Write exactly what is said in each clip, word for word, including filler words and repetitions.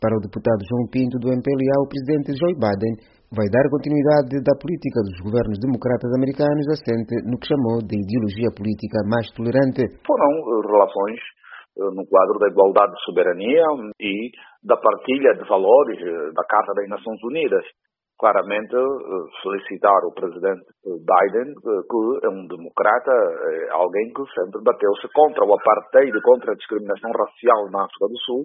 Para o deputado João Pinto, do M P L A, o presidente Joe Biden vai dar continuidade da política dos governos democratas americanos assente no que chamou de ideologia política mais tolerante. Foram relações no quadro da igualdade de soberania e da partilha de valores da Carta das Nações Unidas. Claramente, felicitar o presidente Biden, que é um democrata, é alguém que sempre bateu-se contra o apartheid, contra a discriminação racial na África do Sul,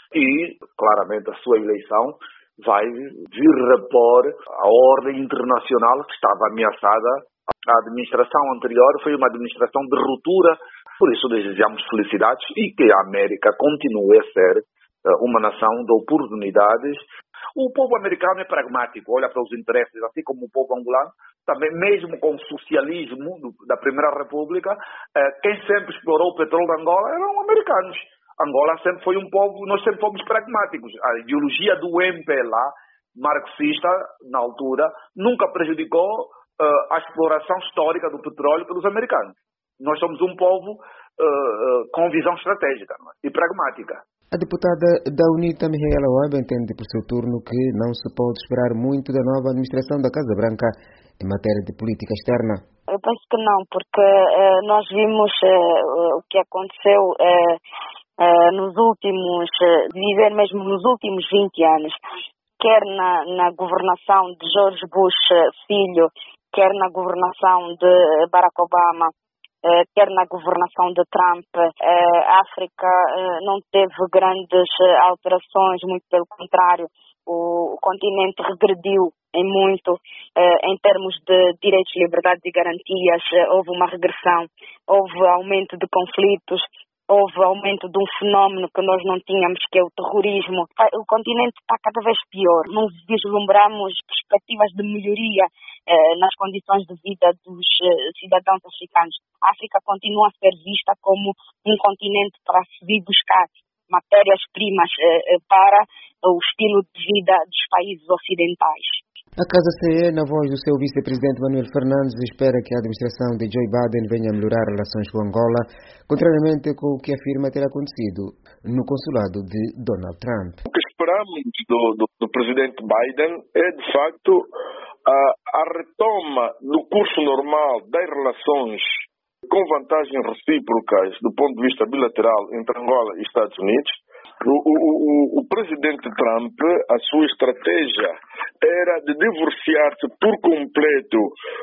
e, claramente, a sua eleição vai vir repor a ordem internacional que estava ameaçada. A administração anterior foi uma administração de ruptura, por isso desejamos felicidades e que a América continue a ser uma nação de oportunidades. O povo americano é pragmático, olha para os interesses, assim como o povo angolano, também mesmo com o socialismo da Primeira República, quem sempre explorou o petróleo da Angola eram americanos. Angola sempre foi um povo, nós sempre fomos pragmáticos. A ideologia do M P L A, marxista, na altura, nunca prejudicou uh, a exploração histórica do petróleo pelos americanos. Nós somos um povo uh, uh, com visão estratégica, não é? E pragmática. A deputada da UNITA, Mihaela Webb, entende por seu turno que não se pode esperar muito da nova administração da Casa Branca em matéria de política externa. Eu penso que não, porque uh, nós vimos uh, o que aconteceu uh, uh, nos últimos, uh, viver mesmo nos últimos vinte anos, quer na, na governação de George Bush uh, filho, quer na governação de Barack Obama, Uh, quer na governação de Trump, uh, a África uh, não teve grandes uh, alterações, muito pelo contrário, o, o continente regrediu em muito, uh, em termos de direitos, liberdades e garantias, uh, houve uma regressão, houve aumento de conflitos, houve aumento de um fenómeno que nós não tínhamos, que é o terrorismo. O continente está cada vez pior. Não vislumbramos perspectivas de melhoria eh, nas condições de vida dos eh, cidadãos africanos. A África continua a ser vista como um continente para se vir buscar matérias-primas eh, para o estilo de vida dos países ocidentais. A Casa C E, na voz do seu vice-presidente Manuel Fernandes, espera que a administração de Joe Biden venha a melhorar relações com Angola, contrariamente com o que afirma ter acontecido no consulado de Donald Trump. O que esperamos do, do, do presidente Biden é, de facto, a, a retoma do curso normal das relações com vantagens recíprocas do ponto de vista bilateral entre Angola e Estados Unidos. O, o, o, o presidente Trump, a sua estratégia era de divorciar-se por completo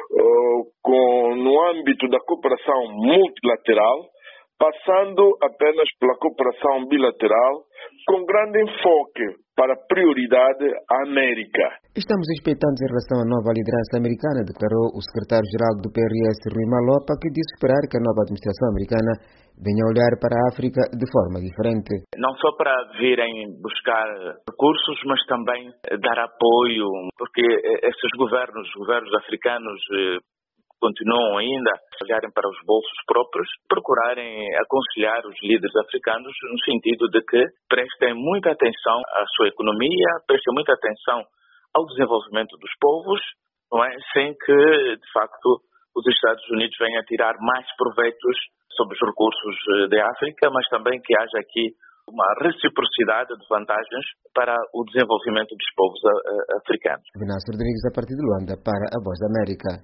uh, com, no âmbito da cooperação multilateral, passando apenas pela cooperação bilateral, com grande enfoque para a prioridade à América. Estamos expectantes em relação à nova liderança americana, declarou o secretário-geral do P R S, Rui Malopa, que disse esperar que a nova administração americana venha a olhar para a África de forma diferente. Não só para virem buscar recursos, mas também dar apoio, porque esses governos, governos africanos, continuam ainda a olharem para os bolsos próprios, procurarem aconselhar os líderes africanos no sentido de que prestem muita atenção à sua economia, prestem muita atenção ao desenvolvimento dos povos, não é? Sem que, de facto, os Estados Unidos venham a tirar mais proveitos sobre os recursos da África, mas também que haja aqui uma reciprocidade de vantagens para o desenvolvimento dos povos africanos. Venâncio Rodrigues, a partir de Luanda, para a Voz da América.